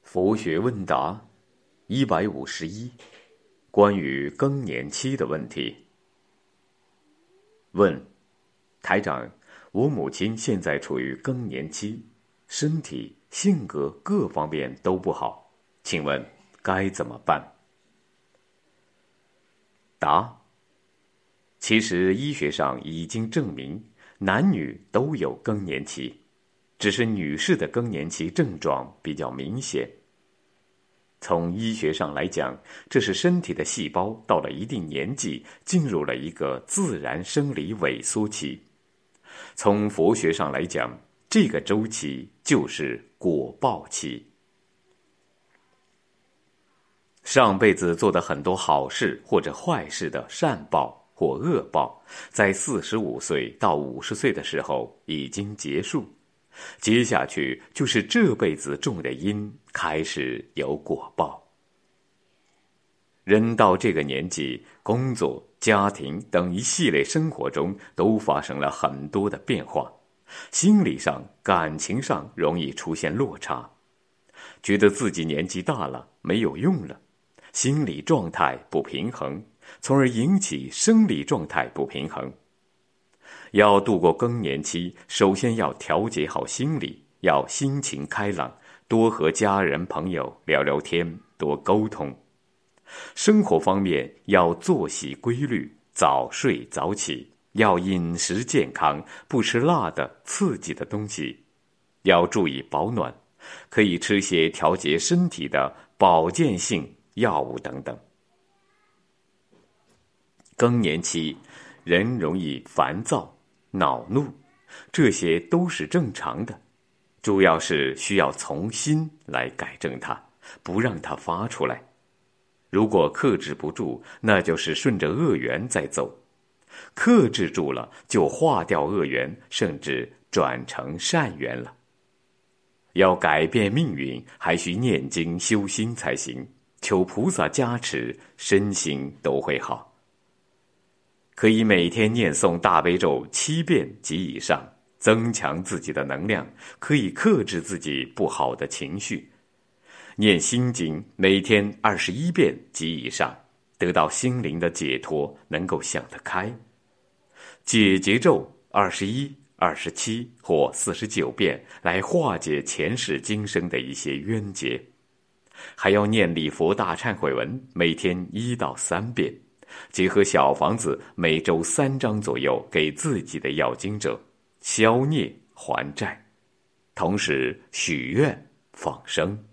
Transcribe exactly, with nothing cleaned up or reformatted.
佛学问答一百五十一，关于更年期的问题。问：台长，我母亲现在处于更年期，身体、性格各方面都不好，请问该怎么办？答：其实医学上已经证明，男女都有更年期，只是女士的更年期症状比较明显。从医学上来讲，这是身体的细胞到了一定年纪，进入了一个自然生理萎缩期。从佛学上来讲，这个周期就是果报期。上辈子做的很多好事或者坏事的善报或恶报，在四十五岁到五十岁的时候已经结束。接下去就是这辈子种的因开始有果报。人到这个年纪，工作、家庭等一系列生活中都发生了很多的变化，心理上、感情上容易出现落差，觉得自己年纪大了，没有用了，心理状态不平衡，从而引起生理状态不平衡。要度过更年期，首先要调节好心理，要心情开朗，多和家人朋友聊聊天，多沟通。生活方面要作息规律，早睡早起，要饮食健康，不吃辣的刺激的东西，要注意保暖，可以吃些调节身体的保健性药物等等。更年期人容易烦躁、恼怒，这些都是正常的，主要是需要从心来改正它，不让它发出来。如果克制不住，那就是顺着恶缘在走，克制住了就化掉恶缘，甚至转成善缘了。要改变命运，还需念经修心才行，求菩萨加持，身心都会好。可以每天念诵大悲咒七遍及以上，增强自己的能量，可以克制自己不好的情绪。念心经每天二十一遍及以上，得到心灵的解脱，能够想得开。解结咒二十一、二十七或四十九遍，来化解前世今生的一些冤结。还要念礼佛大忏悔文，每天一到三遍。结合小房子每周三章左右给自己的要经者，消孽还债，同时许愿放生。